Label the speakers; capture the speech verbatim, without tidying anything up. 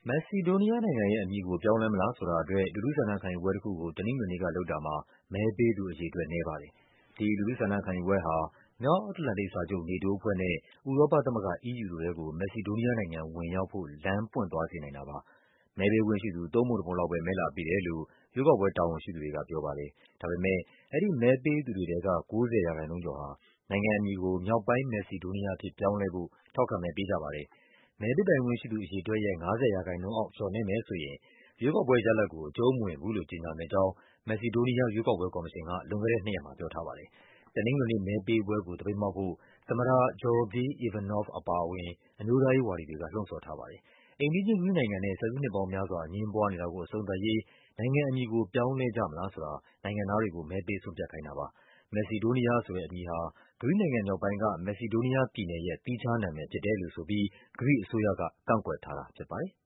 Speaker 1: မက်ဆီဒိုးနီးယားနိုင်ငံရဲ့အမည်ကို ပြောင်းလဲမလားဆိုတာအတွက် လူထုဆန္ဒခံယူပွဲတခုကို တနင်္ဂနွေနေ့ကလုပ်တာမှာ မဲပေးသူအရေအတွက် နည်းပါတယ်။ ဒီလူထုဆန္ဒခံယူပွဲဟာ မြောက်အတ္တလန္တိတ်စာချုပ် နေတိုးအဖွဲ့နဲ့ ဥရောပသမဂ္ဂ အီးယူ တို့ထဲကို မက်ဆီဒိုးနီးယားနိုင်ငံ ဝင်ရောက်ဖို့ လမ်းပွင့်သွားစေနိုင်တာပါ။ မဲပေးခွင့်ရှိသူ သုံးပုံတပုံလောက်ပဲ မဲလာပေးတယ်လို့ ရွေးကောက်ပွဲ တာဝန်ရှိသူတွေကပြောပါတယ်။ ဒါပေမယ့် အဲဒီမဲပေးသူတွေထဲက ၉၀% ကျော်ဟာ နိုင်ငံအမည်ကို မြောက်ပိုင်း မက်ဆီဒိုးနီးယားအဖြစ် ပြောင်းလဲဖို့ ထောက်ခံမဲပေးကြပါတယ်။ မဲပေးပိုင်ခွင့်ရှိသူအရေအတွက်ရဲ့ ၅၀% အောက် လျော့နည်းမယ်ဆိုရင် ရွေးကောက်ပွဲရလဒ်ကို အကျုံးမဝင်ဘူးလို့ ကြေညာမယ့်အကြောင်း မက်ဆီဒိုးနီးယား ရွေးကောက်ပွဲကော်မရှင်က လွန်ခဲ့တဲ့နှစ်ရက်မှာ ပြောထားပါတယ်။ တနင်္ဂနွေနေ့ မဲပေးပွဲကို သပိတ်မှောက်ဖို့ သမ္မတ Gjorge Ivanov အပါအဝင် အမျိုးသားရေးဝါဒီတွေက လှုံ့ဆော်ထားပါတယ်။ အိမ်နီးချင်း ဂရိနိုင်ငံနဲ့ ဆယ်စုနှစ်ပေါင်းများစွာ အငြင်းပွားနေတာကို အဆုံးသတ်ရေး နိုင်ငံအမည်ကို ပြောင်းလဲကြမလားဆိုတာ နိုင်ငံသားတွေကို မဲပေးဆုံးဖြတ်ခိုင်းတာပါ။ မက်ဆီဒိုးနီးယားဆိုတဲ့အမည်ဟာ ဂရိနိုင်ငံမြောက်ပိုင်းက မက်ဆီဒိုးနီးယားပြည်နယ်ရဲ့ သီးခြားနာမည်ဖြစ်တယ်လို့ဆိုပြီး ဂရိအစိုးရက ကန့်ကွက်ထားတာဖြစ်ပါတယ်။